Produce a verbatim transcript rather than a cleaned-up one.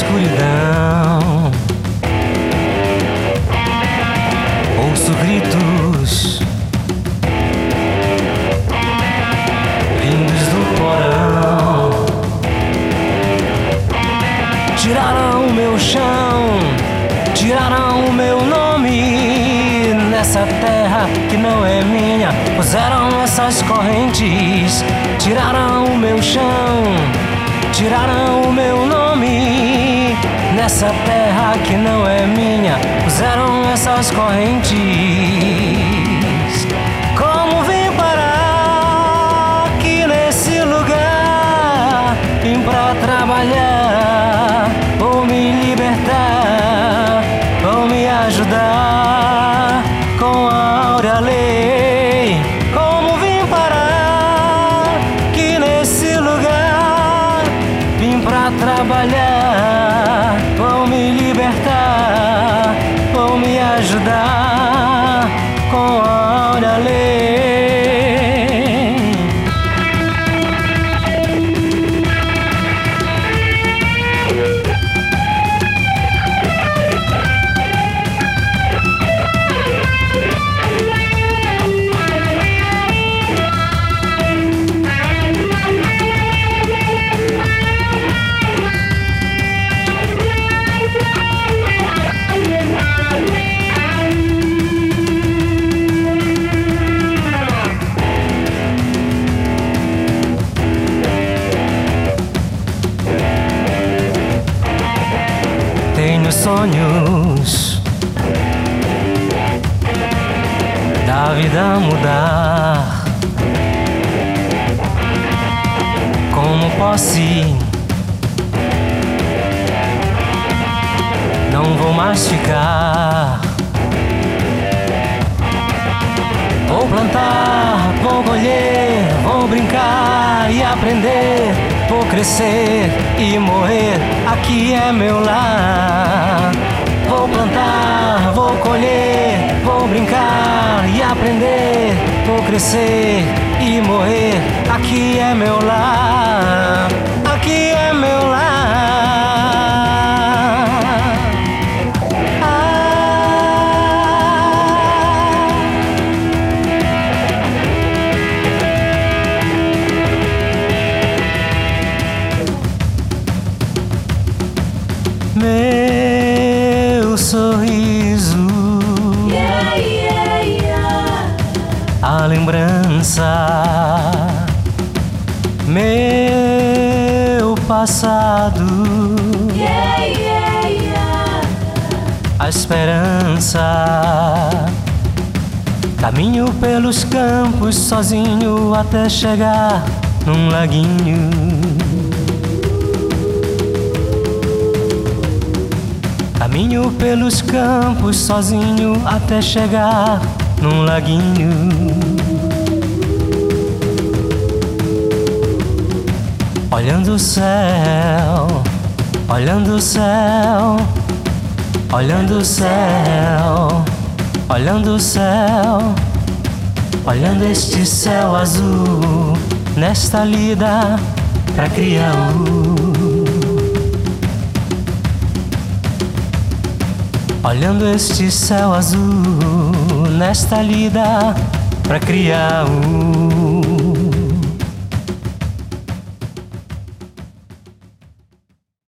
escuridão ouço gritos vindos do porão. Tiraram o meu chão, tiraram o meu nome. Nessa terra que não é minha, puseram essas correntes. Tiraram o meu chão, tiraram o meu nome. Nessa terra que não é minha, puseram essas correntes. Como vim parar aqui nesse lugar? Vim pra trabalhar, vou me libertar, vou me ajudar com a áurea lei. Como vim parar aqui nesse lugar? Vim pra trabalhar, vou me libertar, vou me ajudar com a áurea lei. Tenho sonhos da vida mudar, como posse. Não vou mais ficar. Vou plantar, vou colher, vou brincar e aprender. Vou crescer e morrer, aqui é meu lar. Vou plantar, vou colher, vou brincar e aprender. Vou crescer e morrer, aqui é meu lar. Aqui é meu lar. Meu sorriso, yeah, yeah, yeah. A lembrança, meu passado, Yeah, yeah, yeah. a esperança. Caminho pelos campos sozinho até chegar num laguinho. Caminho pelos campos sozinho até chegar num laguinho. Olhando o céu, olhando o céu, olhando o céu, olhando o céu, olhando este céu azul, nesta lida pra criar luz. Olhando este céu azul, nesta lida pra criar um